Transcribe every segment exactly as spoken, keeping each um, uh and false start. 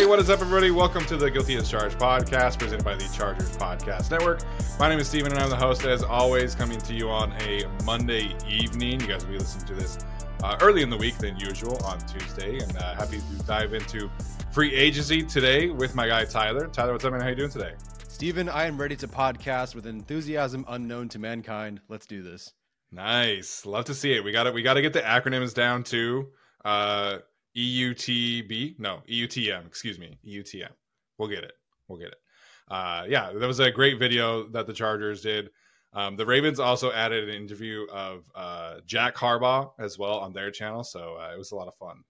what is up, everybody? Welcome to the Guilty as Charged podcast, presented by the Chargers Podcast Network. My name is Steven, and I'm the host, as always, coming to you on a Monday evening. You guys will be listening to this uh, early in the week than usual on Tuesday, and uh, happy to dive into free agency today with my guy, Tyler. Tyler, what's up, man? How you doing today? Steven, I am ready to podcast with enthusiasm unknown to mankind. Let's do this. Nice. Love to see it. We got to we got to get the acronyms down, too. Uh... E U T B? No, E U T M. Excuse me. E U T M. We'll get it. We'll get it. Uh, yeah, that was a great video that the Chargers did. Um, the Ravens also added an interview of uh, Jack Harbaugh as well on their channel, so uh, it was a lot of fun.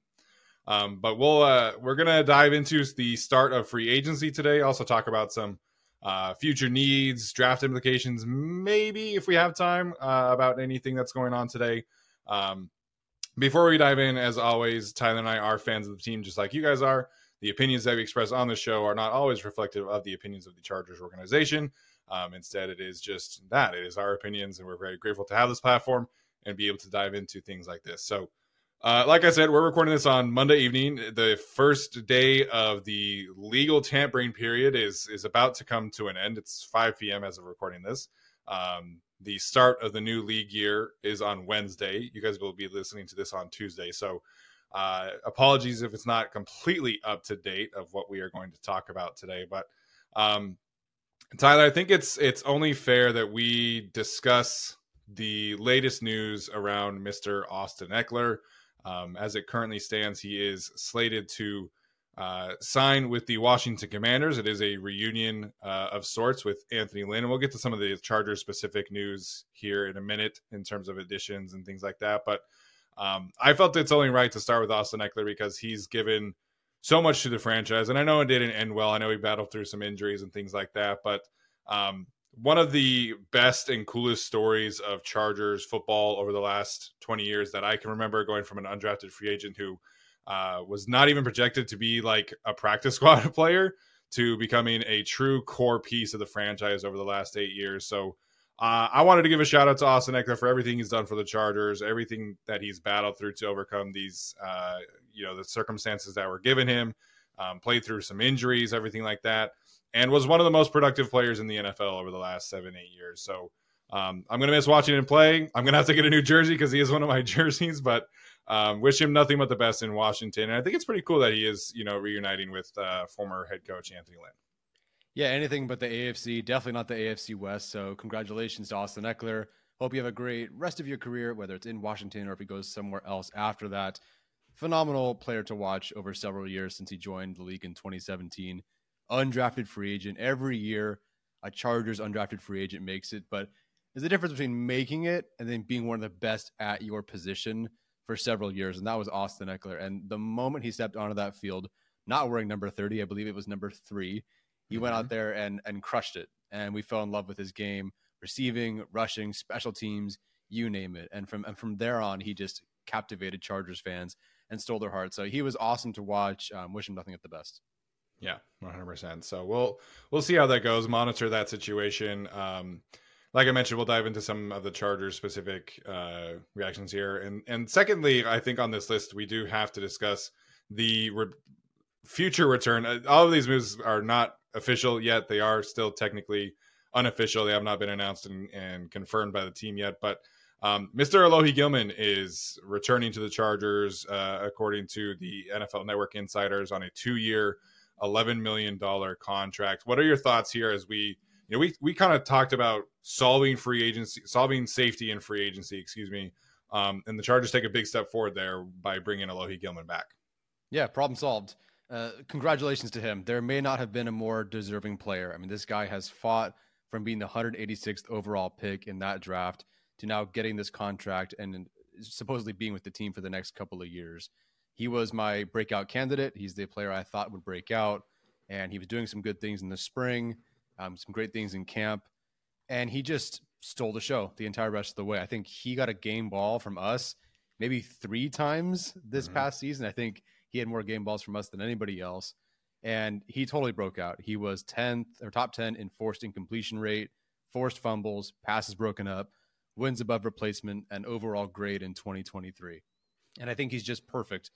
Um, but we'll uh, we're gonna dive into the start of free agency today. Also talk about some uh, future needs, draft implications, maybe if we have time uh, about anything that's going on today. Um, Before we dive in, as always, Tyler and I are fans of the team just like you guys are. The opinions that we express on the show are not always reflective of the opinions of the Chargers organization. Um, instead, it is just that. It is our opinions, and we're very grateful to have this platform and be able to dive into things like this. So, uh, like I said, we're recording this on Monday evening. The first day of the legal tampering period is, is about to come to an end. It's five p.m. as of recording this. Um, The start of the new league year is on Wednesday. You guys will be listening to this on Tuesday. So uh, apologies if it's not completely up to date of what we are going to talk about today. But um, Tyler, I think it's it's only fair that we discuss the latest news around Mister Austin Ekeler. Um, as it currently stands, he is slated to Uh, sign with the Washington Commanders. It is a reunion uh, of sorts with Anthony Lynn, and we'll get to some of the Chargers-specific news here in a minute in terms of additions and things like that. But um, I felt it's only right to start with Austin Ekeler because he's given so much to the franchise, and I know it didn't end well. I know he battled through some injuries and things like that, but um, one of the best and coolest stories of Chargers football over the last twenty years that I can remember, going from an undrafted free agent who Uh, was not even projected to be like a practice squad player to becoming a true core piece of the franchise over the last eight years. So uh, I wanted to give a shout out to Austin Ekeler for everything he's done for the Chargers, everything that he's battled through to overcome these, uh, you know, the circumstances that were given him, um, played through some injuries, everything like that, and was one of the most productive players in the N F L over the last seven, eight years. So um, I'm going to miss watching him play. I'm going to have to get a new jersey because he is one of my jerseys, but Um, wish him nothing but the best in Washington. And I think it's pretty cool that he is, you know, reuniting with uh, former head coach Anthony Lynn. Yeah, anything but the A F C, definitely not the A F C West. So congratulations to Austin Ekeler. Hope you have a great rest of your career, whether it's in Washington or if he goes somewhere else after that. Phenomenal player to watch over several years since he joined the league in twenty seventeen. Undrafted free agent. Every year, a Chargers undrafted free agent makes it. But there's a difference between making it and then being one of the best at your position for several years, and that was Austin Ekeler. And the moment he stepped onto that field, not wearing number thirty, I believe it was number three, he mm-hmm. went out there and and crushed it. And we fell in love with his game, receiving, rushing, special teams, you name it. And from and from there on, he just captivated Chargers fans and stole their hearts. So he was awesome to watch. Um, wish him nothing but the best. Yeah, one hundred percent. So we'll we'll see how that goes. Monitor that situation. Um, Like I mentioned, we'll dive into some of the Chargers specific uh, reactions here. And and secondly, I think on this list, we do have to discuss the re- future return. All of these moves are not official yet. They are still technically unofficial. They have not been announced and, and confirmed by the team yet. But um, Mister Alohi Gilman is returning to the Chargers, uh, according to the N F L Network insiders, on a two-year, eleven million dollars contract. What are your thoughts here as we You know, we we kind of talked about solving free agency, solving safety in free agency, excuse me. Um, and the Chargers take a big step forward there by bringing Alohi Gilman back. Yeah, problem solved. Uh, congratulations to him. There may not have been a more deserving player. I mean, this guy has fought from being the one hundred eighty-sixth overall pick in that draft to now getting this contract and supposedly being with the team for the next couple of years. He was my breakout candidate. He's the player I thought would break out, and he was doing some good things in the spring. Um, some great things in camp, and he just stole the show the entire rest of the way. I think he got a game ball from us maybe three times this mm-hmm. past season. I think he had more game balls from us than anybody else, and he totally broke out. He was tenth or top ten in forced incompletion rate, forced fumbles, passes broken up, wins above replacement, and overall grade in twenty twenty-three. And I think he's just perfect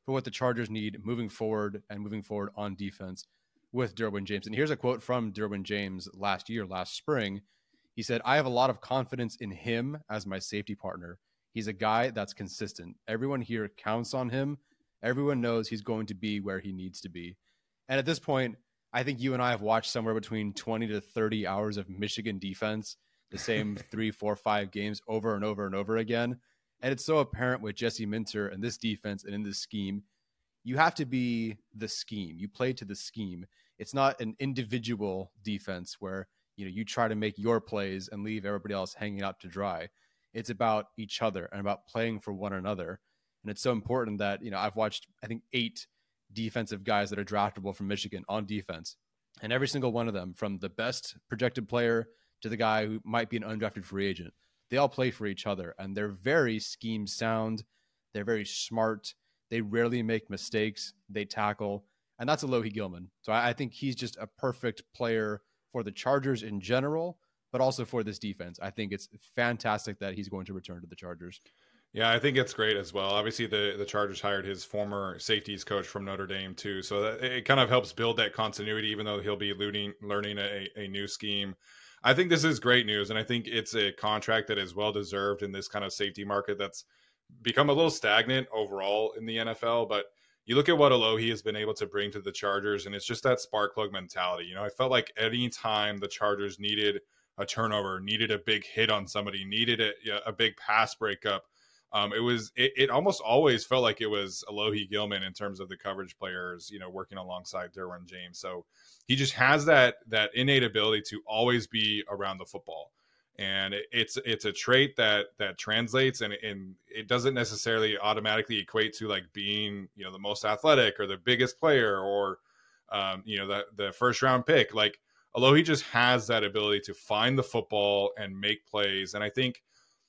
for what the Chargers need moving forward and moving forward on defense with Derwin James. And here's a quote from Derwin James last year, last spring. He said, "I have a lot of confidence in him as my safety partner. He's a guy that's consistent. Everyone here counts on him. Everyone knows he's going to be where he needs to be." And at this point, I think you and I have watched somewhere between twenty to thirty hours of Michigan defense, the same three, four, five games over and over and over again. And it's so apparent with Jesse Minter and this defense and in this scheme, you have to be the scheme. You play to the scheme. It's not an individual defense where, you know, you try to make your plays and leave everybody else hanging out to dry. It's about each other and about playing for one another. And it's so important that, you know, I've watched, I think, eight defensive guys that are draftable from Michigan on defense. And every single one of them, from the best projected player to the guy who might be an undrafted free agent, they all play for each other, and they're very scheme sound. They're very smart. They rarely make mistakes. They tackle, and that's Alohi Gilman. So I, I think he's just a perfect player for the Chargers in general, but also for this defense. I think it's fantastic that he's going to return to the Chargers. Yeah, I think it's great as well. Obviously, the, the Chargers hired his former safeties coach from Notre Dame, too. So that, it kind of helps build that continuity, even though he'll be learning, learning a, a new scheme. I think this is great news, and I think it's a contract that is well-deserved in this kind of safety market that's become a little stagnant overall in the N F L. But you look at what Alohi has been able to bring to the Chargers, and it's just that spark plug mentality. You know, I felt like any time the Chargers needed a turnover, needed a big hit on somebody, needed a, a big pass breakup, Um, it was it, it almost always felt like it was Alohi Gilman in terms of the coverage players, you know, working alongside Derwin James. So he just has that that innate ability to always be around the football, and it, it's it's a trait that that translates, and and it doesn't necessarily automatically equate to like being, you know, the most athletic or the biggest player or um, you know, the the first round pick. Like Alohi just has that ability to find the football and make plays, and I think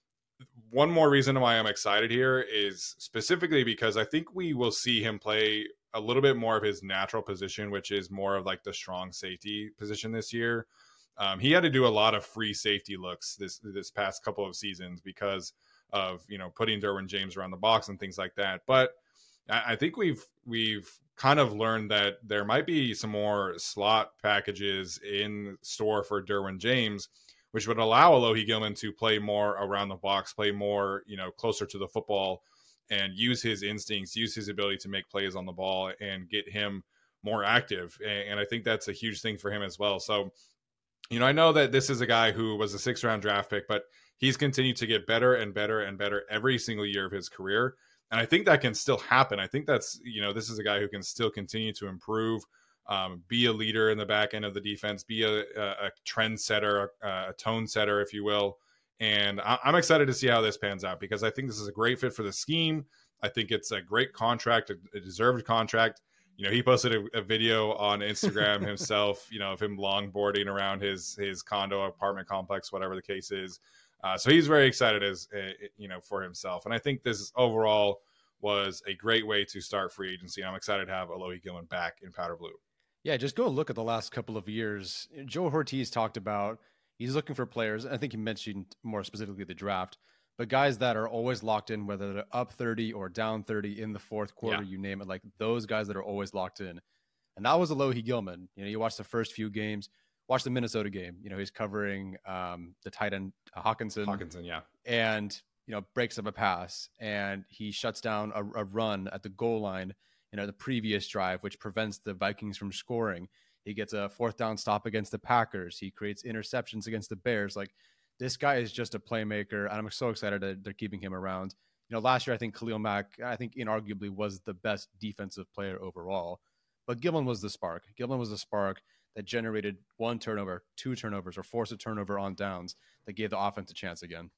one more reason why I'm excited here is specifically because I think we will see him play a little bit more of his natural position, which is more of like the strong safety position this year. Um, he had to do a lot of free safety looks this this past couple of seasons because of, you know, putting Derwin James around the box and things like that. But I, I think we've we've kind of learned that there might be some more slot packages in store for Derwin James, which would allow Alohi Gilman to play more around the box, play more, you know, closer to the football, and use his instincts, use his ability to make plays on the ball and get him more active. And I think that's a huge thing for him as well. So, you know, I know that this is a guy who was a sixth round draft pick, but he's continued to get better and better and better every single year of his career. And I think that can still happen. I think that's, you know, this is a guy who can still continue to improve. Um, be a leader in the back end of the defense, be a, a, a trend setter, a, a tone setter, if you will. And I, I'm excited to see how this pans out because I think this is a great fit for the scheme. I think it's a great contract, a, a deserved contract. You know, he posted a, a video on Instagram himself, you know, of him longboarding around his his condo, apartment complex, whatever the case is. Uh, so he's very excited as, uh, you know, for himself. And I think this overall was a great way to start free agency. I'm excited to have Alohi Gilman back in powder blue. Yeah, just go look at the last couple of years. Joe Ortiz talked about he's looking for players. I think he mentioned more specifically the draft, but guys that are always locked in, whether they're up thirty or down thirty in the fourth quarter, yeah. You name it, like those guys that are always locked in. And that was Alohi Gilman. You know, you watch the first few games, watch the Minnesota game. You know, he's covering um, the tight end uh, Hawkinson. Hawkinson, yeah. And, you know, breaks up a pass and he shuts down a, a run at the goal line, you know, the previous drive, which prevents the Vikings from scoring. He gets a fourth down stop against the Packers. He creates interceptions against the Bears. Like, this guy is just a playmaker, and I'm so excited that they're keeping him around. You know, last year, I think Khalil Mack, I think inarguably was the best defensive player overall, but Gilman was the spark. Gilman was the spark that generated one turnover, two turnovers, or forced a turnover on downs that gave the offense a chance again.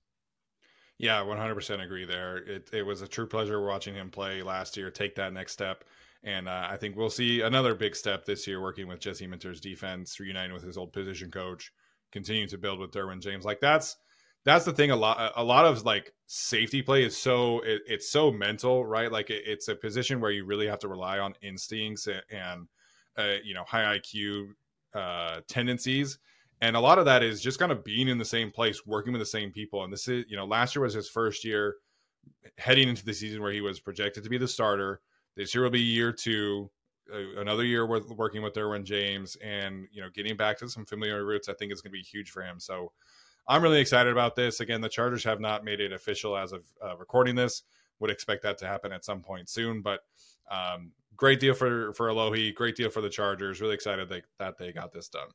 Yeah, one hundred percent agree there. It it was a true pleasure watching him play last year, take that next step. And uh, I think we'll see another big step this year working with Jesse Minter's defense, reuniting with his old position coach, continuing to build with Derwin James. Like that's that's the thing. A lot a lot of like safety play is so it, it's so mental, right? Like it, it's a position where you really have to rely on instincts and, and uh, you know, high I Q uh, tendencies. And a lot of that is just kind of being in the same place, working with the same people. And this is, you know, last year was his first year heading into the season where he was projected to be the starter, this year will be year two, uh, another year with working with Derwin James, and you know, getting back to some familiar roots. I think is going to be huge for him. So I'm really excited about this. Again, the Chargers have not made it official as of uh, recording this. Would expect that to happen at some point soon, but um, great deal for for Alohi. Great deal for the Chargers. Really excited that, that they got this done.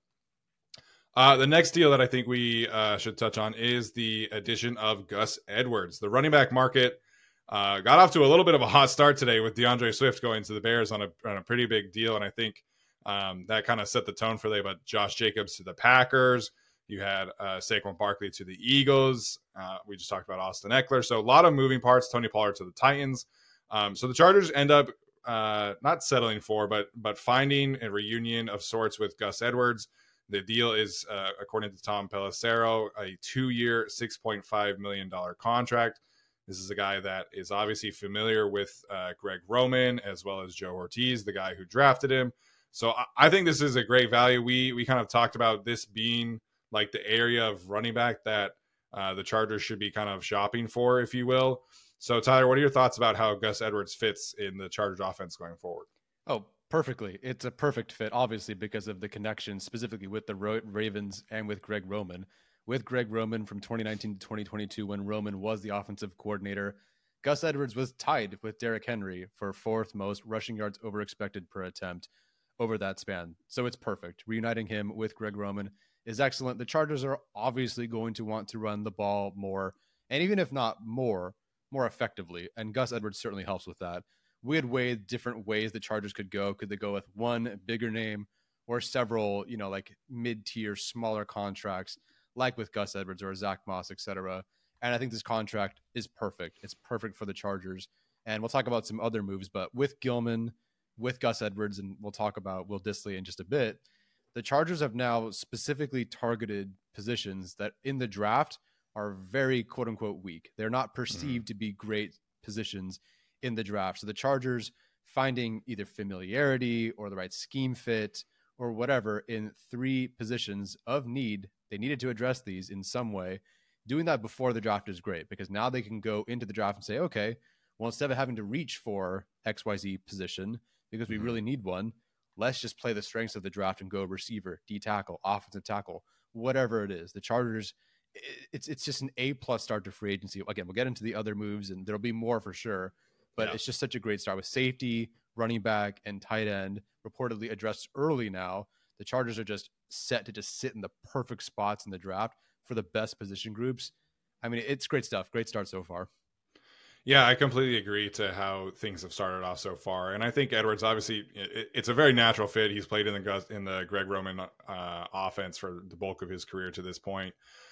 Uh, the next deal that I think we uh, should touch on is the addition of Gus Edwards. The running back market uh, got off to a little bit of a hot start today with DeAndre Swift going to the Bears on a, on a pretty big deal. And I think um, that kind of set the tone for they, but Josh Jacobs to the Packers. You had uh, Saquon Barkley to the Eagles. Uh, we just talked about Austin Eckler. So a lot of moving parts. Tony Pollard to the Titans. Um, so the Chargers end up uh, not settling for, but but finding a reunion of sorts with Gus Edwards. The deal is, uh, according to Tom Pelissero, a two-year, six point five million dollars contract. This is a guy that is obviously familiar with uh, Greg Roman as well as Joe Ortiz, the guy who drafted him. So I, I think this is a great value. We we kind of talked about this being like the area of running back that uh, the Chargers should be kind of shopping for, if you will. So Tyler, what are your thoughts about how Gus Edwards fits in the Chargers offense going forward? Oh, perfectly. It's a perfect fit, obviously, because of the connection specifically with the Ro- Ravens and with Greg Roman. With Greg Roman from twenty nineteen to twenty twenty-two, when Roman was the offensive coordinator, Gus Edwards was tied with Derrick Henry for fourth most rushing yards over expected per attempt over that span. So it's perfect. Reuniting him with Greg Roman is excellent. The Chargers are obviously going to want to run the ball more, and even if not more, more effectively. And Gus Edwards certainly helps with that. We had weighed different ways the Chargers could go. Could they go with one bigger name or several, you know, like mid-tier, smaller contracts, like with Gus Edwards or Zach Moss, et cetera. And I think this contract is perfect. It's perfect for the Chargers. And we'll talk about some other moves, but with Gilman, with Gus Edwards, and we'll talk about Will Dissly in just a bit, the Chargers have now specifically targeted positions that in the draft are very quote unquote weak. They're not perceived mm-hmm. to be great positions in the draft. So the Chargers finding either familiarity or the right scheme fit or whatever in three positions of need, they needed to address these in some way. Doing that before the draft is great because now they can go into the draft and say, okay, well, instead of having to reach for X Y Z position because we mm-hmm. really need one, let's just play the strengths of the draft and go receiver, D tackle, offensive tackle, whatever it is. The Chargers, it's it's just an A plus start to free agency. Again, we'll get into the other moves and there'll be more for sure, but yeah. It's just such a great start with safety, running back, and tight end reportedly addressed early now. The Chargers are just set to just sit in the perfect spots in the draft for the best position groups. I mean, it's great stuff. Great start so far. Yeah, I completely agree to how things have started off so far. And I think Edwards, obviously, it, it's a very natural fit. He's played in the in the Greg Roman uh, offense for the bulk of his career to this point.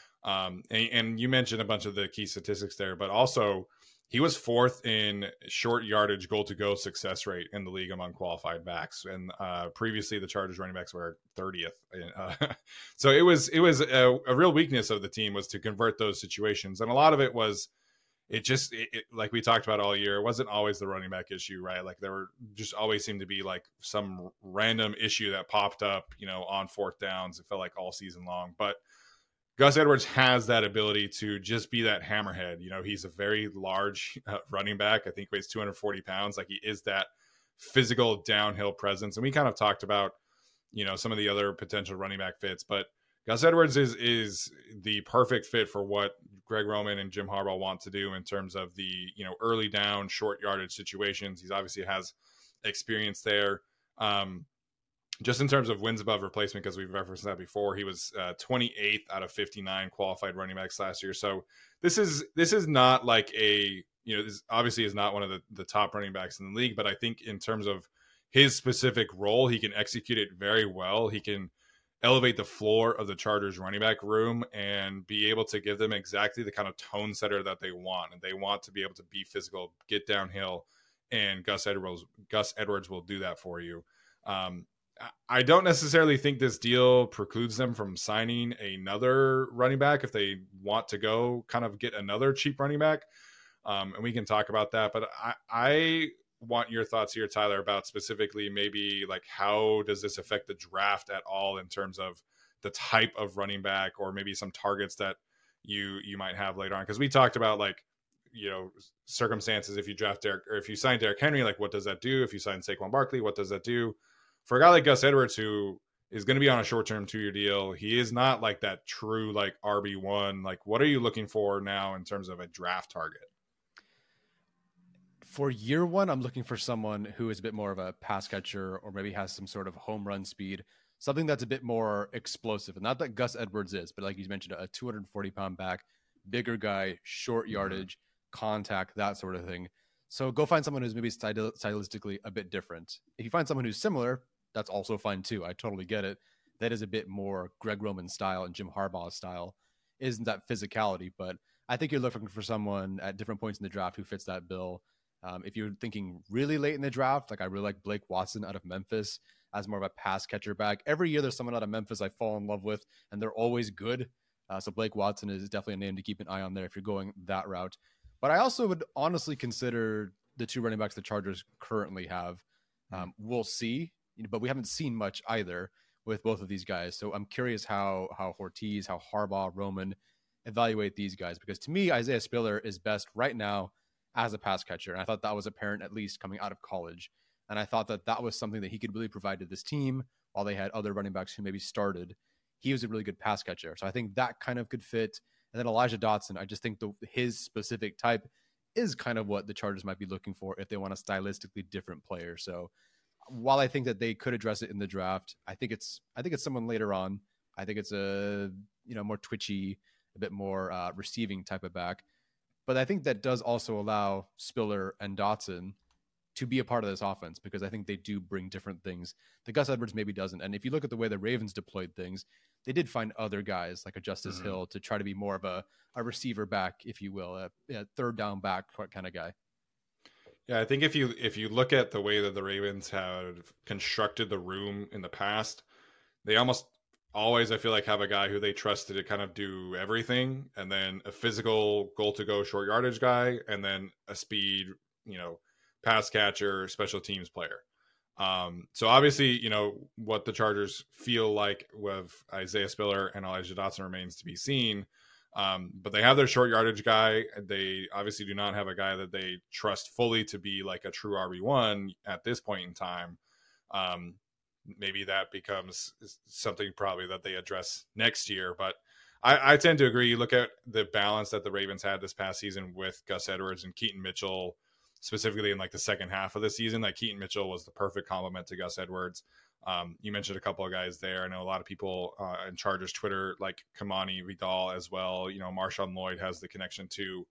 Um, and, and you mentioned a bunch of the key statistics there, but also he was fourth in short yardage goal-to-go success rate in the league among qualified backs. And uh, previously, the Chargers running backs were thirtieth. Uh, so it was it was a, a real weakness of the team was to convert those situations. And a lot of it was it just it, it, like we talked about all year, it wasn't always the running back issue, right? Like there were just always seemed to be like some random issue that popped up, you know, on fourth downs. It felt like all season long. But Gus Edwards has that ability to just be that hammerhead. You know, he's a very large uh, running back. I think weighs two hundred forty pounds. Like he is that physical downhill presence. And we kind of talked about, you know, some of the other potential running back fits, but Gus Edwards is is the perfect fit for what Greg Roman and Jim Harbaugh want to do in terms of the, you know, early down, short yardage situations. He's obviously has experience there. Um, just in terms of wins above replacement, because we've referenced that before, he was uh, twenty-eighth out of fifty-nine qualified running backs last year. So this is this is not like a, you know, this obviously is not one of the, the top running backs in the league, but I think in terms of his specific role, he can execute it very well. He can elevate the floor of the Chargers running back room and be able to give them exactly the kind of tone setter that they want. And they want to be able to be physical, get downhill, and Gus Edwards, Gus Edwards will do that for you. Um, I don't necessarily think this deal precludes them from signing another running back if they want to go kind of get another cheap running back. Um, and we can talk about that. But I, I want your thoughts here, Tyler, about specifically maybe like how does this affect the draft at all in terms of the type of running back or maybe some targets that you you might have later on? Because we talked about like you know, circumstances, if you draft Derek or if you sign Derrick Henry, like what does that do? If you sign Saquon Barkley, what does that do? For a guy like Gus Edwards, who is going to be on a short-term two-year deal, he is not like that true like R B one. Like, what are you looking for now in terms of a draft target? For year one, I'm looking for someone who is a bit more of a pass catcher or maybe has some sort of home run speed, something that's a bit more explosive. And not that Gus Edwards is, but like you mentioned, a two hundred forty pound back, bigger guy, short yardage, mm-hmm. contact, that sort of thing. So go find someone who's maybe styl- stylistically a bit different. If you find someone who's similar, that's also fine too. I totally get it. That is a bit more Greg Roman style and Jim Harbaugh style. Isn't that physicality? But I think you're looking for someone at different points in the draft who fits that bill. Um, if you're thinking really late in the draft, like I really like Blake Watson out of Memphis as more of a pass catcher back. Every year there's someone out of Memphis I fall in love with, and they're always good. Uh, so Blake Watson is definitely a name to keep an eye on there if you're going that route. But I also would honestly consider the two running backs the Chargers currently have. Um, we'll see, but we haven't seen much either with both of these guys. So I'm curious how how Ortiz, how Harbaugh, Roman evaluate these guys, because to me, Isaiah Spiller is best right now as a pass catcher. And I thought that was apparent at least coming out of college. And I thought that that was something that he could really provide to this team while they had other running backs who maybe started. He was a really good pass catcher. So I think that kind of could fit. And then Elijah Dotson, I just think the, his specific type is kind of what the Chargers might be looking for if they want a stylistically different player. So while I think that they could address it in the draft, I think it's, I think it's someone later on. I think it's a, you know, more twitchy, a bit more uh, receiving type of back. But I think that does also allow Spiller and Dotson to be a part of this offense, because I think they do bring different things that Gus Edwards maybe doesn't. And if you look at the way the Ravens deployed things, they did find other guys like a Justice mm-hmm. Hill to try to be more of a, a receiver back, if you will, a, a third down back kind of guy. Yeah, I think if you if you look at the way that the Ravens have constructed the room in the past, they almost always, I feel like, have a guy who they trusted to kind of do everything, and then a physical goal to go short yardage guy, and then a speed, you know, pass catcher, special teams player. Um, so obviously, you know, what the Chargers feel like with Isaiah Spiller and Elijah Dotson remains to be seen. Um, but they have their short yardage guy. They obviously do not have a guy that they trust fully to be like a true R B one at this point in time. Um, maybe that becomes something probably that they address next year. But I, I tend to agree. You look at the balance that the Ravens had this past season with Gus Edwards and Keaton Mitchell, specifically in like the second half of the season. Like Keaton Mitchell was the perfect complement to Gus Edwards. Um, you mentioned a couple of guys there. I know a lot of people uh, in Chargers Twitter, like Kamani Vidal as well. You know, Marshawn Lloyd has the connection to,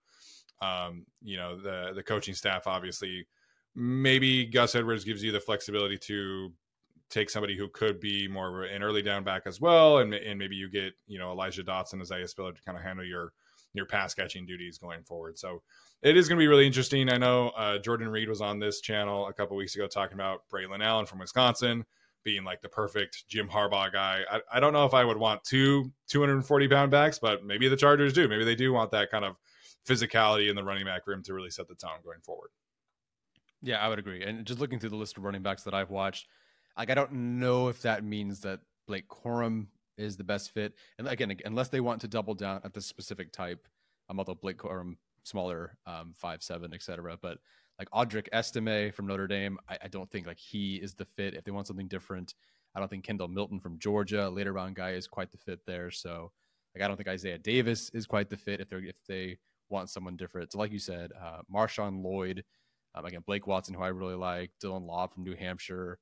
um, you know, the, the coaching staff, obviously. Maybe Gus Edwards gives you the flexibility to take somebody who could be more of an early down back as well. And, and maybe you get, you know, Elijah Dotson, Isaiah Spiller to kind of handle your, your pass catching duties going forward. So it is going to be really interesting. I know uh, Jordan Reed was on this channel a couple weeks ago talking about Braylon Allen from Wisconsin being like the perfect Jim Harbaugh guy. I, I don't know if I would want two two hundred forty pound backs, but maybe the Chargers do. Maybe they do want that kind of physicality in the running back room to really set the tone going forward. Yeah, I would agree. And just looking through the list of running backs that I've watched, like, I don't know if that means that Blake Corum is the best fit. And again, unless they want to double down at the specific type, um, although Blake Corum, smaller, um, five seven, et cetera. But like Audric Estime from Notre Dame, I, I don't think like he is the fit. If they want something different, I don't think Kendall Milton from Georgia, later round guy, is quite the fit there. So like I don't think Isaiah Davis is quite the fit if they're if they want someone different. So like you said, uh, Marshawn Lloyd, um, again Blake Watson, who I really like, Dylan Laub from New Hampshire.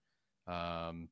Um,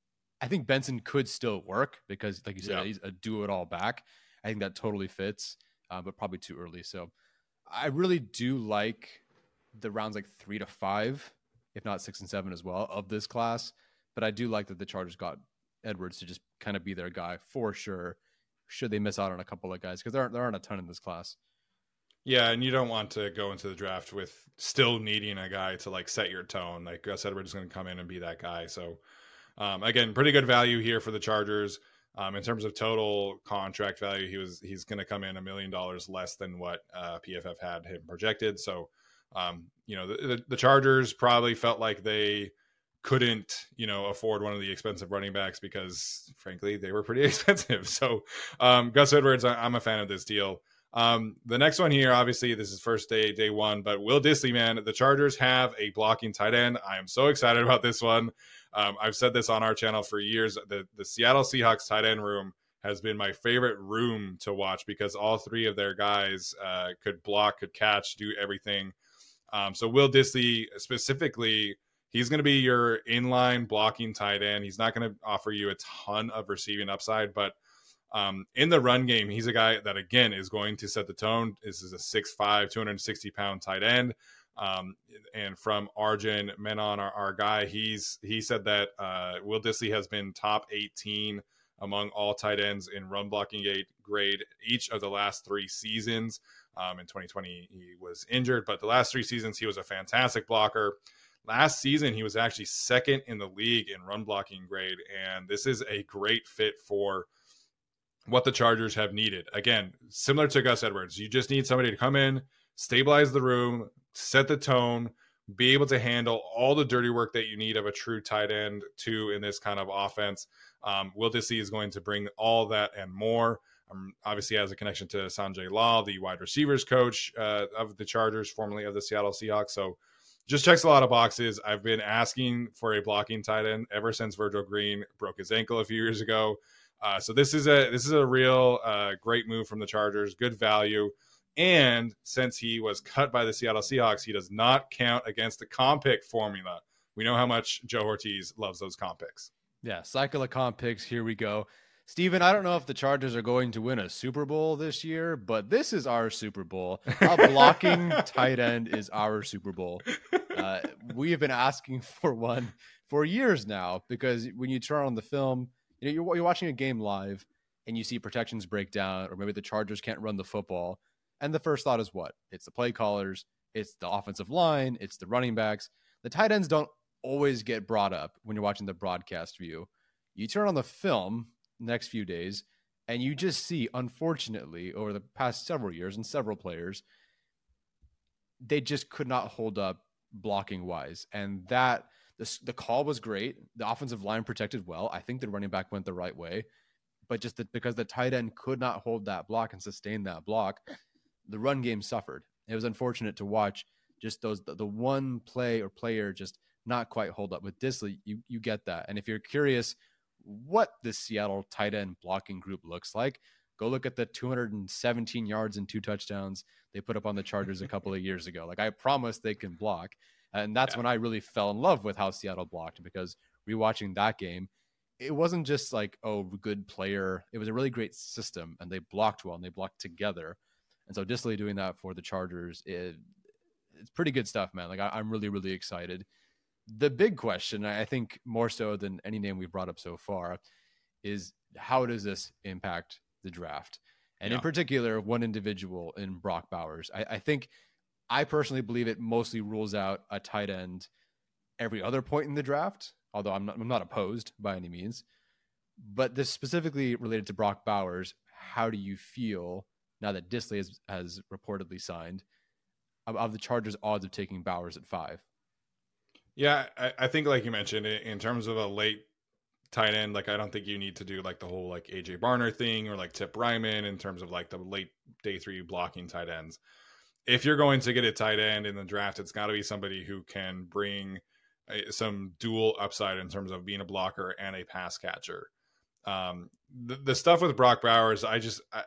I think Benson could still work because, like you said, yeah. he's a do-it-all back. I think that totally fits, uh, but probably too early. So I really do like the rounds like three to five, if not six and seven as well, of this class. But I do like that the Chargers got Edwards to just kind of be their guy for sure, should they miss out on a couple of guys, because there aren't, there aren't a ton in this class. Yeah, and you don't want to go into the draft with still needing a guy to like set your tone. Like Gus Edwards is going to come in and be that guy. So um, again, pretty good value here for the Chargers. Um, in terms of total contract value, he was he's going to come in a million dollars less than what uh, P F F had him projected. So um, you know the, the, the Chargers probably felt like they couldn't, you know, afford one of the expensive running backs because, frankly, they were pretty expensive. So um, Gus Edwards, I, I'm a fan of this deal. Um, the next one here, obviously, this is first day, day one, but Will Dissly, man, the Chargers have a blocking tight end. I am so excited about this one. Um, I've said this on our channel for years. The, the Seattle Seahawks tight end room has been my favorite room to watch because all three of their guys uh, could block, could catch, do everything. Um, so Will Dissly specifically, he's going to be your inline blocking tight end. He's not going to offer you a ton of receiving upside, but Um, in the run game, he's a guy that, again, is going to set the tone. This is a six five, two hundred sixty pound tight end. Um, and from Arjun Menon, our, our guy, he's he said that uh, Will Dissly has been top eighteen among all tight ends in run blocking grade each of the last three seasons. Um, in twenty twenty, he was injured, but the last three seasons, he was a fantastic blocker. Last season, he was actually second in the league in run blocking grade, and this is a great fit for what the Chargers have needed. Again, similar to Gus Edwards, you just need somebody to come in, stabilize the room, set the tone, be able to handle all the dirty work that you need of a true tight end too in this kind of offense. Um, Will Dissly is going to bring all that and more. Um, obviously has a connection to Sanjay Law, the wide receivers coach uh, of the Chargers, formerly of the Seattle Seahawks. So just checks a lot of boxes. I've been asking for a blocking tight end ever since Virgil Green broke his ankle a few years ago. Uh, so this is a this is a real uh, great move from the Chargers, good value. And since he was cut by the Seattle Seahawks, he does not count against the comp pick formula. We know how much Joe Ortiz loves those comp picks. Yeah, cycle of comp picks. Here we go. Steven, I don't know if the Chargers are going to win a Super Bowl this year, but this is our Super Bowl. A blocking tight end is our Super Bowl. Uh, we have been asking for one for years now because when you turn on the film, you know, you're, you're watching a game live and you see protections break down, or maybe the Chargers can't run the football. And the first thought is what? It's the play callers. It's the offensive line. It's the running backs. The tight ends don't always get brought up when you're watching the broadcast view. You turn on the film next few days and you just see, unfortunately, over the past several years and several players, they just could not hold up blocking wise. And that the, the call was great. The offensive line protected well. I think the running back went the right way, but just that because the tight end could not hold that block and sustain that block, the run game suffered. It was unfortunate to watch just those, the, the one play or player just not quite hold up. With Dissly, you, you get that. And if you're curious what the Seattle tight end blocking group looks like, go look at the two hundred seventeen yards and two touchdowns they put up on the Chargers a couple of years ago. Like, I promise they can block. And that's yeah. when I really fell in love with how Seattle blocked, because rewatching that game, it wasn't just like, oh, good player. It was a really great system, and they blocked well, and they blocked together. And so Dissly doing that for the Chargers, it, it's pretty good stuff, man. Like, I, I'm really, really excited. The big question, I think more so than any name we've brought up so far, is how does this impact the draft? And yeah. in particular, one individual in Brock Bowers. I, I think I personally believe it mostly rules out a tight end every other point in the draft, although I'm not, I'm not opposed by any means. But this specifically related to Brock Bowers, how do you feel now that Dissly has, has reportedly signed of, of the Chargers' odds of taking Bowers at five? Yeah, I, I think like you mentioned, in terms of a late tight end, like I don't think you need to do like the whole like A J Barner thing or like Tip Ryman in terms of like the late day three blocking tight ends. If you're going to get a tight end in the draft, it's got to be somebody who can bring a, some dual upside in terms of being a blocker and a pass catcher. Um, the, the stuff with Brock Bowers, I just, I,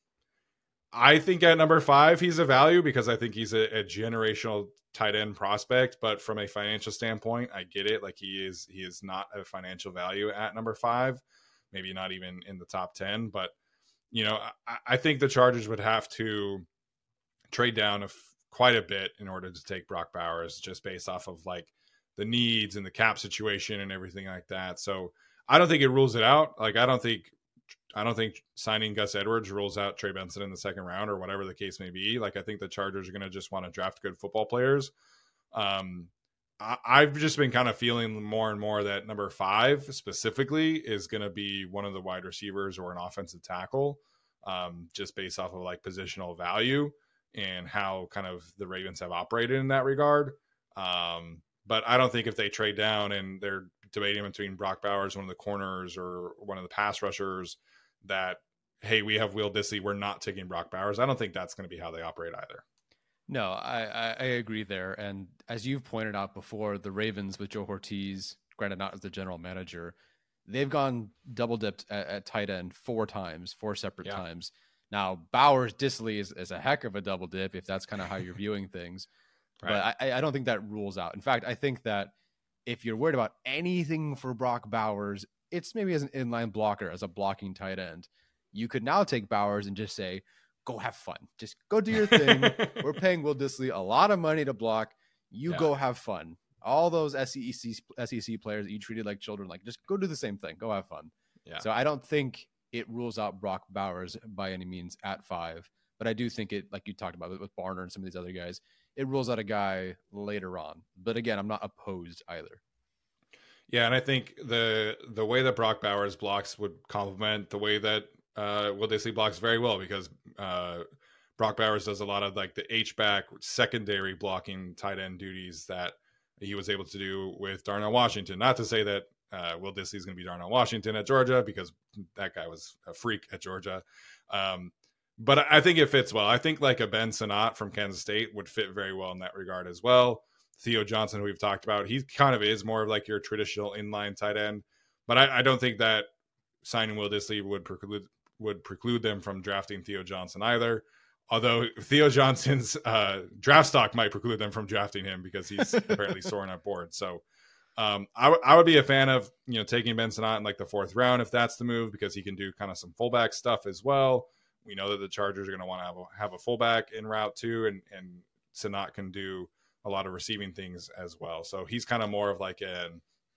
I think at number five, he's a value because I think he's a, a generational tight end prospect, but from a financial standpoint, I get it. Like he is, he is not a financial value at number five, maybe not even in the top ten, but you know, I, I think the Chargers would have to trade down a f- quite a bit in order to take Brock Bowers, just based off of like the needs and the cap situation and everything like that. So I don't think it rules it out. Like, I don't think, I don't think signing Gus Edwards rules out Trey Benson in the second round or whatever the case may be. Like, I think the Chargers are going to just want to draft good football players. Um, I, I've just been kind of feeling more and more that number five specifically is going to be one of the wide receivers or an offensive tackle, um, just based off of like positional value and how kind of the Ravens have operated in that regard. Um, but I don't think if they trade down and they're debating between Brock Bowers, one of the corners, or one of the pass rushers, that hey, we have Will Dissly, we're not taking Brock Bowers. I don't think that's going to be how they operate either. No, I, I, I agree there. And as you've pointed out before, the Ravens with Joe Ortiz, granted not as the general manager, they've gone double dipped at, at tight end four times, four separate yeah. times. Now, Bowers Dissly is, is a heck of a double dip if that's kind of how you're viewing things. Right. But I, I don't think that rules out. In fact, I think that if you're worried about anything for Brock Bowers, it's maybe as an inline blocker, as a blocking tight end. You could now take Bowers and just say, go have fun. Just go do your thing. We're paying Will Dissly a lot of money to block. You yeah. go have fun. All those S E C S E C players that you treated like children, like just go do the same thing. Go have fun. Yeah. So I don't think it rules out Brock Bowers by any means at five. But I do think it, like you talked about with Barner and some of these other guys, it rules out a guy later on. But again, I'm not opposed either. Yeah, and I think the the way that Brock Bowers blocks would complement the way that uh, Will Dissly blocks very well, because uh, Brock Bowers does a lot of like the H-back secondary blocking tight end duties that he was able to do with Darnell Washington. Not to say that uh, Will Dissly is going to be Darnell Washington at Georgia, because that guy was a freak at Georgia. Um, but I think it fits well. I think like a Ben Sinnott from Kansas State would fit very well in that regard as well. Theo Johnson, who we've talked about, he kind of is more of like your traditional inline tight end. But I, I don't think that signing Will Dissly would preclude would preclude them from drafting Theo Johnson either. Although Theo Johnson's uh, draft stock might preclude them from drafting him, because he's apparently soaring up board. So um, I, w- I would be a fan of, you know, taking Ben Sinnott in like the fourth round if that's the move, because he can do kind of some fullback stuff as well. We know that the Chargers are going to want to have a, have a fullback in route too, and and Sinnott can do a lot of receiving things as well. So he's kind of more of like an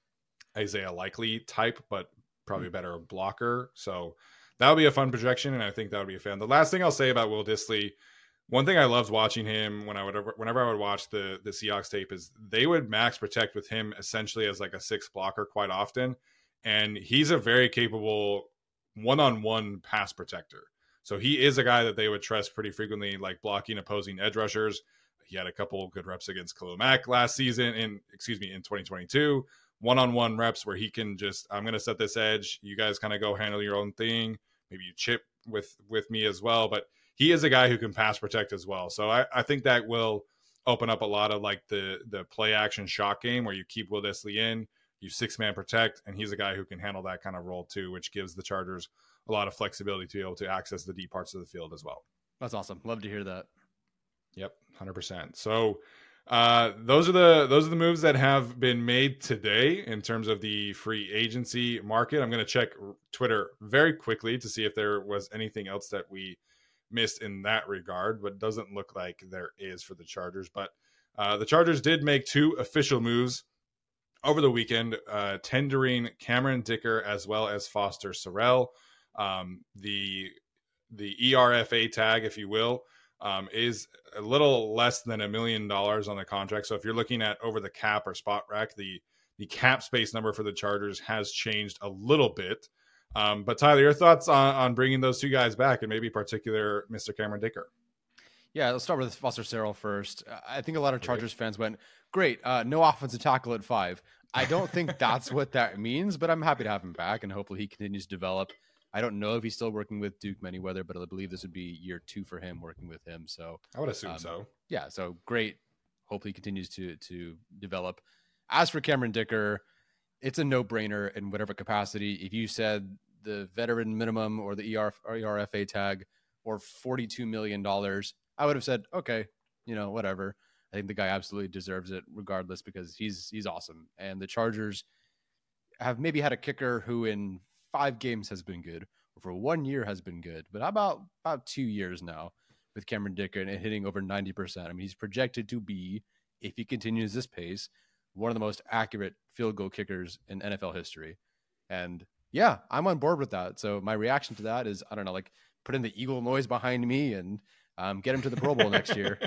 Isaiah Likely type, but probably better blocker. So that would be a fun projection, and I think that would be a fan. The last thing I'll say about Will Dissly, one thing I loved watching him when I would whenever I would watch the the Seahawks tape, is they would max protect with him essentially as like a six blocker quite often, and he's a very capable one-on-one pass protector. So he is a guy that they would trust pretty frequently, like blocking opposing edge rushers. He had a couple good reps against Khalil Mack last season, in excuse me, in twenty twenty-two. One-on-one reps where he can just, I'm going to set this edge. You guys kind of go handle your own thing. Maybe you chip with with me as well. But he is a guy who can pass protect as well. So I, I think that will open up a lot of like the the play action shot game where you keep Will Dissly in, you six-man protect, and he's a guy who can handle that kind of role too, which gives the Chargers a lot of flexibility to be able to access the deep parts of the field as well. That's awesome. Love to hear that. Yep, one hundred percent. So uh, those are the those are the moves that have been made today in terms of the free agency market. I'm going to check Twitter very quickly to see if there was anything else that we missed in that regard, but it doesn't look like there is for the Chargers. But uh, the Chargers did make two official moves over the weekend, uh, tendering Cameron Dicker as well as Foster Sarell. Um, the the E R F A tag, if you will, um, is a little less than a million dollars on the contract. So if you're looking at over the cap or spot rack, the the cap space number for the Chargers has changed a little bit. Um, but Tyler, your thoughts on, on bringing those two guys back, and maybe particular Mister Cameron Dicker? Yeah, let's start with Foster Sarell first. I think a lot of Chargers okay. fans went, great, uh, no offensive tackle at five. I don't think that's what that means, but I'm happy to have him back, and hopefully he continues to develop. I don't know if he's still working with Duke Manyweather, but I believe this would be year two for him working with him. So I would assume um, so. Yeah, so great. Hopefully he continues to to develop. As for Cameron Dicker, it's a no-brainer in whatever capacity. If you said the veteran minimum or the E R, E R F A tag or forty-two million dollars, I would have said, okay, you know, whatever. I think the guy absolutely deserves it regardless, because he's he's awesome. And the Chargers have maybe had a kicker who in five games has been good, or for one year has been good, but how about about two years now with Cameron Dicker and hitting over ninety percent. I mean, he's projected to be, if he continues this pace, one of the most accurate field goal kickers in N F L history. And yeah, I'm on board with that. So my reaction to that is, I don't know, like put in the eagle noise behind me and um, get him to the Pro Bowl next year.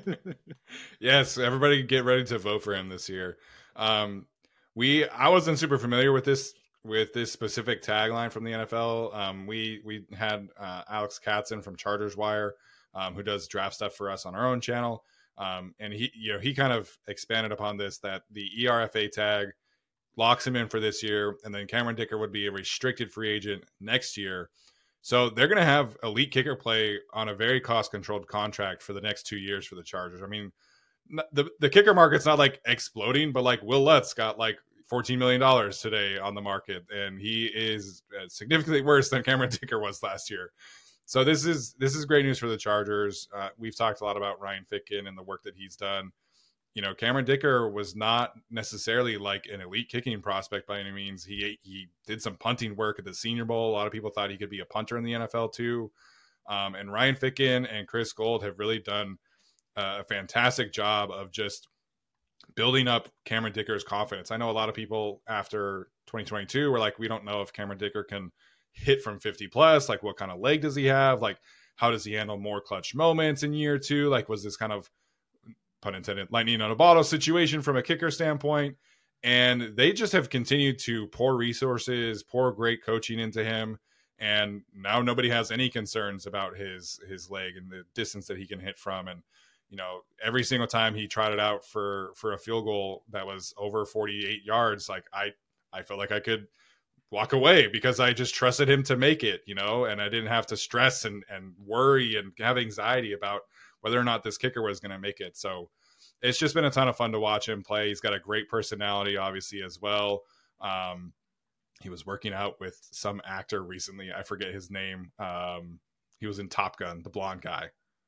Yes, everybody get ready to vote for him this year. Um, we, I wasn't super familiar with this with this specific tagline from the N F L. Um, we we had uh, Alex Katzen from Chargers Wire, um, who does draft stuff for us on our own channel, um, and he you know he kind of expanded upon this, that the E R F A tag locks him in for this year, and then Cameron Dicker would be a restricted free agent next year. So they're going to have elite kicker play on a very cost controlled contract for the next two years for the Chargers. I mean, the the kicker market's not like exploding, but like Will Lutz got like fourteen million dollars today on the market, and he is significantly worse than Cameron Dicker was last year. So this is this is great news for the Chargers. Uh, we've talked a lot about Ryan Ficken and the work that he's done. You know, Cameron Dicker was not necessarily like an elite kicking prospect by any means. He he did some punting work at the Senior Bowl. A lot of people thought he could be a punter in the N F L too. Um, and Ryan Ficken and Chris Gold have really done a fantastic job of just building up Cameron Dicker's confidence. I know a lot of people after twenty twenty-two were like, we don't know if Cameron Dicker can hit from fifty plus. Like, what kind of leg does he have? Like, how does he handle more clutch moments in year two? Like, was this kind of, pun intended, lightning on a bottle situation from a kicker standpoint? And they just have continued to pour resources, pour great coaching into him. And now nobody has any concerns about his, his leg and the distance that he can hit from. And, you know, every single time he trotted out for, for a field goal that was over forty-eight yards, like I, I felt like I could walk away because I just trusted him to make it, you know, and I didn't have to stress and, and worry and have anxiety about whether or not this kicker was going to make it. So it's just been a ton of fun to watch him play. He's got a great personality, obviously, as well. Um, he was working out with some actor recently. I forget his name. Um, he was in Top Gun, the blonde guy.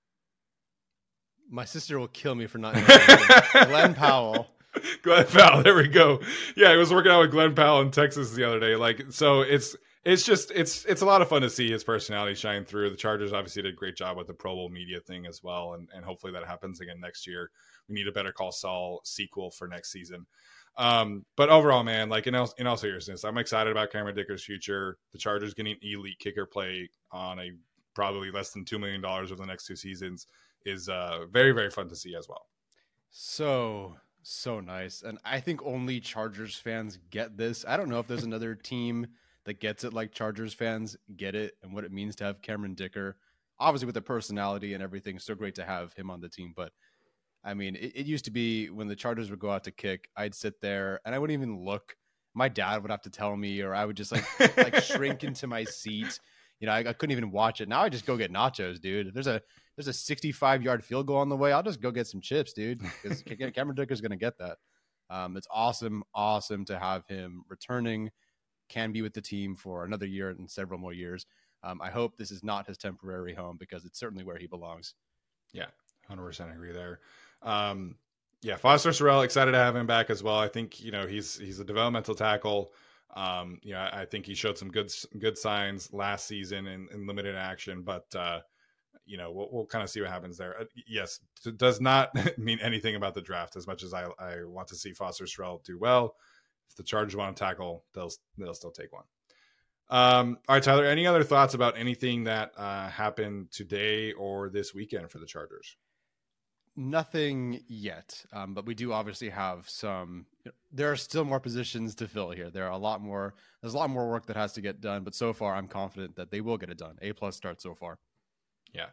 My sister will kill me for not knowing. Glenn Powell. Glenn Powell. There we go. Yeah, I was working out with Glenn Powell in Texas the other day. Like, so it's it's just it's it's a lot of fun to see his personality shine through. The Chargers obviously did a great job with the Pro Bowl media thing as well, and and hopefully that happens again next year. We need a Better Call Saul sequel for next season. Um, but overall, man, like in all, in all seriousness, I'm excited about Cameron Dicker's future. The Chargers getting elite kicker play on a probably less than two million dollars over the next two seasons is uh, very, very fun to see as well. So, so nice. And I think only Chargers fans get this. I don't know if there's another team that gets it like Chargers fans get it and what it means to have Cameron Dicker. Obviously with the personality and everything, so great to have him on the team. But I mean, it, it used to be when the Chargers would go out to kick, I'd sit there and I wouldn't even look. My dad would have to tell me, or I would just like like shrink into my seat. You know, I, I couldn't even watch it. Now I just go get nachos, dude. If there's a there's a sixty-five yard field goal on the way, I'll just go get some chips, dude. Because Cameron Dicker's gonna get that. Um, it's awesome, awesome to have him returning. Can be with the team for another year and several more years. Um, I hope this is not his temporary home because it's certainly where he belongs. Yeah, one hundred percent agree there. Um, yeah, Foster Sarell, excited to have him back as well. I think, you know, he's he's a developmental tackle. Um, you know, I, I think he showed some good good signs last season in, in limited action, but uh, you know, we'll, we'll kind of see what happens there. Uh, yes, it does not mean anything about the draft as much as I, I want to see Foster Sarell do well. If the Chargers want to tackle, they'll they'll still take one. Um, all right, Tyler, any other thoughts about anything that uh, happened today or this weekend for the Chargers? Nothing yet, um, but we do obviously have some. You know, there are still more positions to fill here. There are a lot more. There's a lot more work that has to get done. But so far, I'm confident that they will get it done. A plus start so far. Yeah,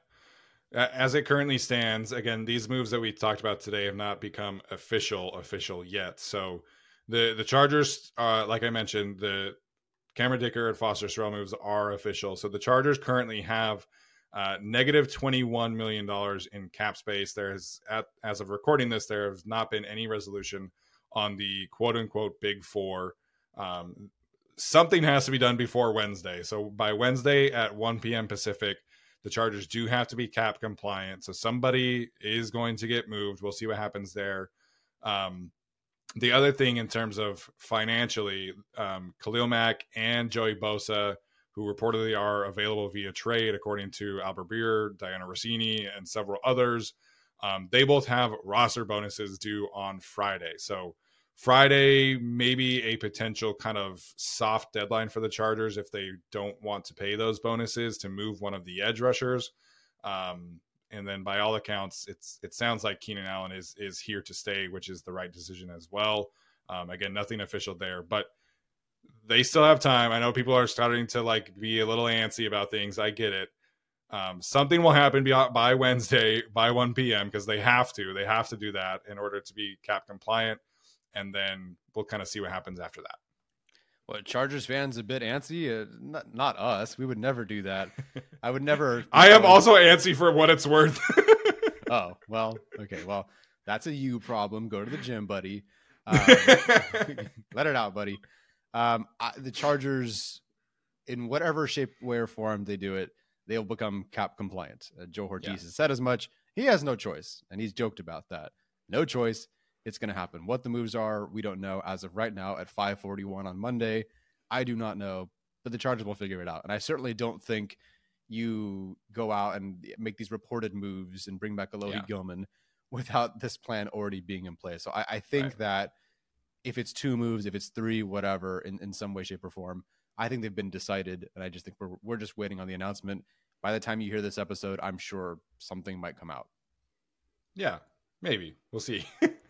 as it currently stands, again, these moves that we talked about today have not become official official yet. So the the Chargers, uh, like I mentioned, the Cameron Dicker and Foster Sarell moves are official. So the Chargers currently have Uh, negative twenty-one million dollars in cap space. There is, at, as of recording this, there has not been any resolution on the quote unquote big four. Um, something has to be done before Wednesday. So by Wednesday at one p.m. Pacific, the Chargers do have to be cap compliant. So somebody is going to get moved. We'll see what happens there. Um, the other thing in terms of financially, um, Khalil Mack and Joey Bosa, who reportedly are available via trade, according to Albert Breer, Diana Rossini, and several others. Um, they both have roster bonuses due on Friday. So Friday, maybe a potential kind of soft deadline for the Chargers if they don't want to pay those bonuses to move one of the edge rushers. Um, and then by all accounts, it's it sounds like Keenan Allen is is here to stay, which is the right decision as well. Um, again, nothing official there, but they still have time. I know people are starting to like be a little antsy about things. I get it. Um, something will happen by Wednesday by one p.m. because they have to. They have to do that in order to be cap compliant. And then we'll kind of see what happens after that. What, Chargers fans a bit antsy? Uh, not, not us. We would never do that. I would never. I am also antsy for what it's worth. Oh, well, okay. Well, that's a you problem. Go to the gym, buddy. Um, let it out, buddy. Um, I, the Chargers, in whatever shape, way, or form they do it, they'll become cap compliant. Uh, Joe Ortiz yeah. has said as much. He has no choice, and he's joked about that. No choice. It's going to happen. What the moves are, we don't know as of right now at five forty-one on Monday. I do not know, but the Chargers will figure it out. And I certainly don't think you go out and make these reported moves and bring back Alohi yeah. Gilman without this plan already being in place. So I, I think right. that if it's two moves, if it's three, whatever, in, in some way, shape, or form, I think they've been decided. And I just think we're we're just waiting on the announcement. By the time you hear this episode, I'm sure something might come out. Yeah, maybe. We'll see.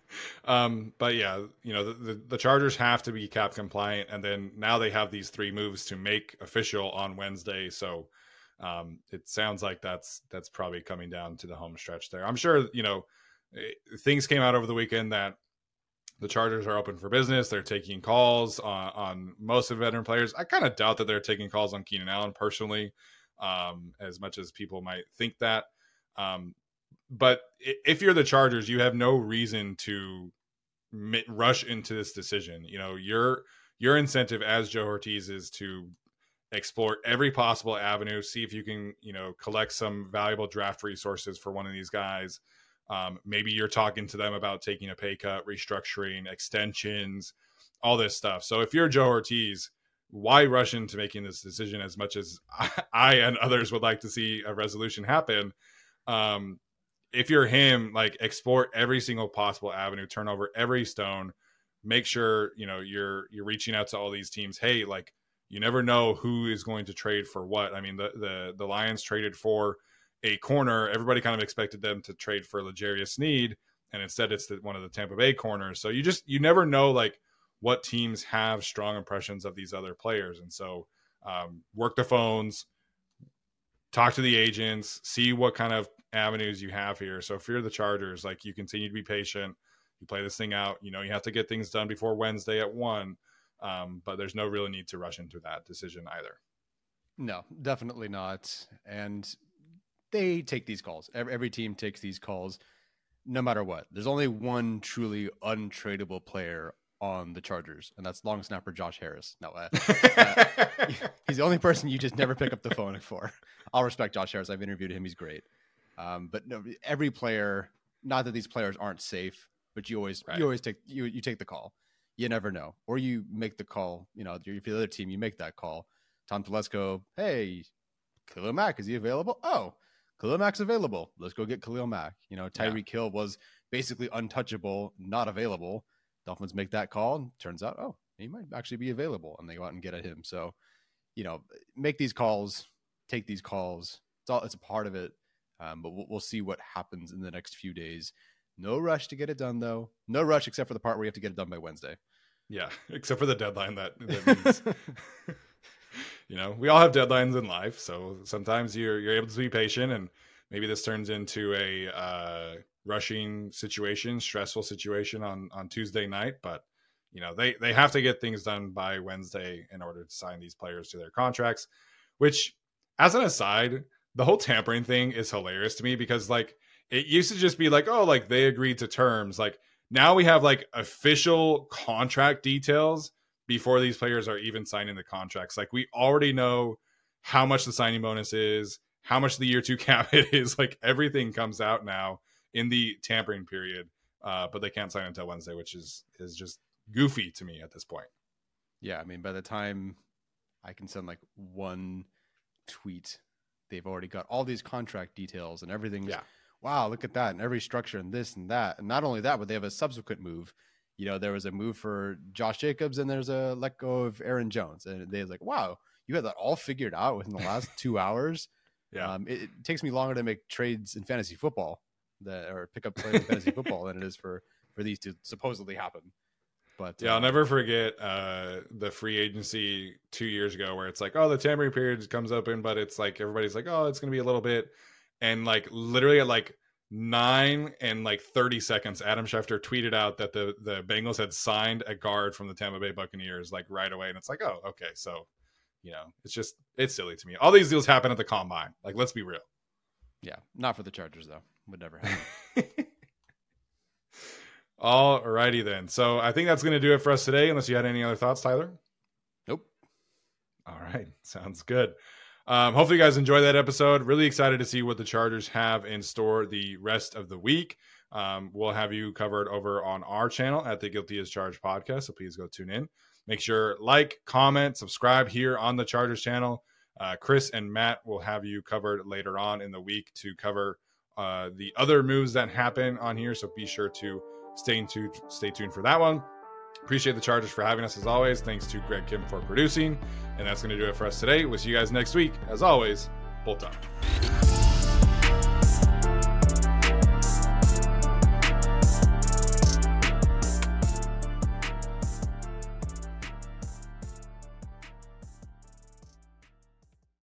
um, but yeah, you know, the, the, the Chargers have to be cap compliant. And then now they have these three moves to make official on Wednesday. So um, it sounds like that's that's probably coming down to the home stretch there. I'm sure, you know, things came out over the weekend that the Chargers are open for business. They're taking calls on, on most of the veteran players. I kind of doubt that they're taking calls on Keenan Allen personally, um, as much as people might think that. Um, but if you're the Chargers, you have no reason to rush into this decision. You know, your your incentive as Joe Ortiz is to explore every possible avenue, see if you can, you know, collect some valuable draft resources for one of these guys. Um, maybe you're talking to them about taking a pay cut, restructuring, extensions, all this stuff. So if you're Joe Ortiz, why rush into making this decision as much as I, I and others would like to see a resolution happen? Um, if you're him, like explore every single possible avenue, turn over every stone, make sure, you know, you're, you're reaching out to all these teams. Hey, like, you never know who is going to trade for what. I mean, the, the, the Lions traded for a corner. Everybody kind of expected them to trade for L'Jarius Sneed, and instead it's the, one of the Tampa Bay corners. So you just, you never know like what teams have strong impressions of these other players. And so um, work the phones, talk to the agents, see what kind of avenues you have here. So if you're the Chargers, like you continue to be patient, you play this thing out, you know, you have to get things done before Wednesday at one. Um, but there's no real need to rush into that decision either. No, definitely not. And they take these calls. Every, every team takes these calls no matter what. There's only one truly untradeable player on the Chargers, and that's long snapper Josh Harris. No, uh, uh, he's the only person you just never pick up the phone for. I'll respect Josh Harris. I've interviewed him. He's great. Um, but no, every player, not that these players aren't safe, but you always, right. you always take, you, you take the call. You never know. Or you make the call, you know, if you're the other team, you make that call. Tom Telesco, hey, Khalil Mack, is he available? Oh, Khalil Mack's available. Let's go get Khalil Mack. You know, Tyreek yeah. Hill was basically untouchable, not available. Dolphins make that call, and turns out, oh, he might actually be available, and they go out and get at him. So, you know, make these calls, take these calls. It's all, it's a part of it, um, but we'll, we'll see what happens in the next few days. No rush to get it done, though. No rush except for the part where you have to get it done by Wednesday. Yeah, except for the deadline that, that means, you know, we all have deadlines in life. So sometimes you're you're able to be patient, and maybe this turns into a uh, rushing situation, stressful situation on, on Tuesday night. But, you know, they, they have to get things done by Wednesday in order to sign these players to their contracts, which, as an aside, the whole tampering thing is hilarious to me because, like, it used to just be like, oh, like they agreed to terms. Like now we have like official contract details before these players are even signing the contracts. Like we already know how much the signing bonus is, how much the year two cap it is. Like everything comes out now in the tampering period, uh, but they can't sign until Wednesday, which is is just goofy to me at this point. Yeah, I mean, by the time I can send like one tweet, they've already got all these contract details and everything's yeah. wow, look at that, and every structure and this and that. And not only that, but they have a subsequent move. You know, there was a move for Josh Jacobs and there's a let go of Aaron Jones. And they was like, wow, you had that all figured out within the last two hours. Yeah. Um, it, it takes me longer to make trades in fantasy football that or pick up players in fantasy football than it is for, for these to supposedly happen. But yeah, uh, I'll never forget uh, the free agency two years ago where it's like, oh, the tampering period comes open, but it's like everybody's like, oh, it's going to be a little bit. And like literally at like nine and like thirty seconds, Adam Schefter tweeted out that the the Bengals had signed a guard from the Tampa Bay Buccaneers like right away, and it's like, oh, okay, so you know, it's just it's silly to me. All these deals happen at the combine. Like, let's be real. Yeah, not for the Chargers though. Would never happen. All righty then. So I think that's going to do it for us today. Unless you had any other thoughts, Tyler. Nope. All right, sounds good. Um, hopefully you guys enjoyed that episode. Really excited to see what the Chargers have in store the rest of the week. Um, we'll have you covered over on our channel at the Guilty as Charged podcast, so please go tune in. Make sure like, comment, subscribe here on the Chargers channel. Uh, Chris and Matt will have you covered later on in the week to cover uh, the other moves that happen on here, so be sure to stay tuned, stay tuned for that one. Appreciate the Chargers for having us as always. Thanks to Greg Kim for producing. And that's going to do it for us today. We'll see you guys next week. As always, bolt up.